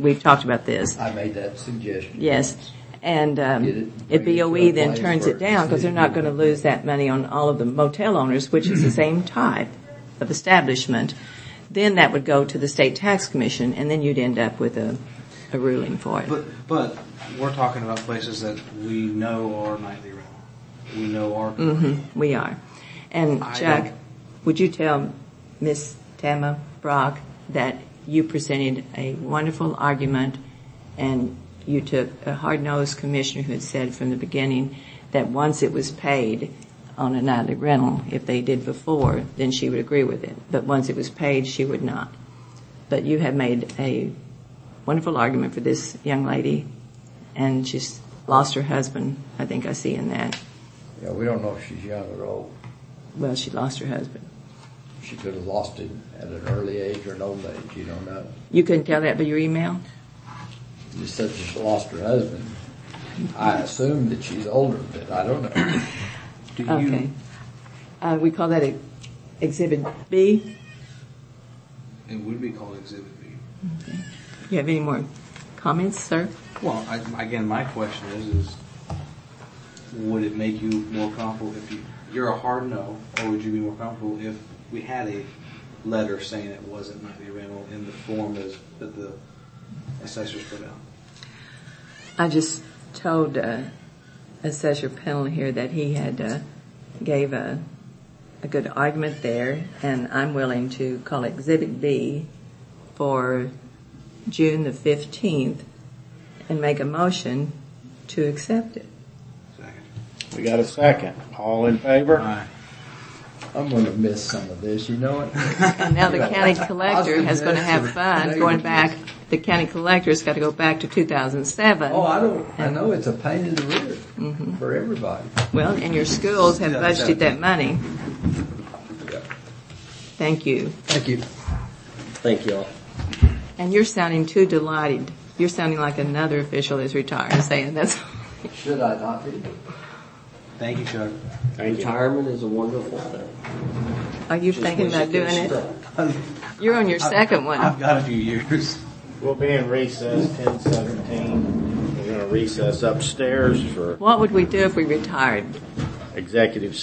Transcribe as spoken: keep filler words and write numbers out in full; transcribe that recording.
we've talked about this. I made that suggestion. Yes. And um, it, if B O E then turns it down, because they're not going to lose that money on all of the motel owners, which is the same type of establishment, then that would go to the State Tax Commission, and then you'd end up with a, a ruling for it. But, but we're talking about places that we know are nightly rental. We know are. Mm-hmm, we are. And I Chuck, don't. would you tell Miss Tama Brock that you presented a wonderful argument, and you took a hard-nosed commissioner who had said from the beginning that once it was paid on a nightly rental, if they did before, then she would agree with it. But once it was paid, she would not. But you have made a wonderful argument for this young lady, and she's lost her husband, I think I see in that. Yeah, we don't know if she's young or old. Well, she lost her husband. She could have lost it at an early age or an old age, you don't know. You couldn't tell that by your email? You said she lost her husband. I assume that she's older, but I don't know. Do you, Okay. Uh, we call that a Exhibit B. It would be called Exhibit B. Okay. You have any more comments, sir? Well, I, again, my question is, is would it make you more comfortable if you, you're a hard no, or would you be more comfortable if we had a letter saying it wasn't nightly rental in the form as, that the assessors put out? I just told uh, Assessor Pennell here that he had uh, gave a, a good argument there, and I'm willing to call Exhibit B for June the fifteenth and make a motion to accept it. Second. We got a second. All in favor? Aye. I'm going to miss some of this, you know it. And now the county collector is going to have fun going back. The county collector's got to go back to two thousand seven. Oh, I don't, I know it's a pain in the rear Mm-hmm. for everybody. Well, and your schools have budgeted that money. Yeah. Thank you. Thank you. Thank you all. And you're sounding too delighted. You're sounding like another official that's retired, saying that's. Should I not be? Thank you, Chuck. Retirement is a wonderful thing. Are you thinking wish about it doing could it? stop. You're on your second one. I've got a few years. We'll be in recess ten seventeen. We're going to recess upstairs for What would we do if we retired? executive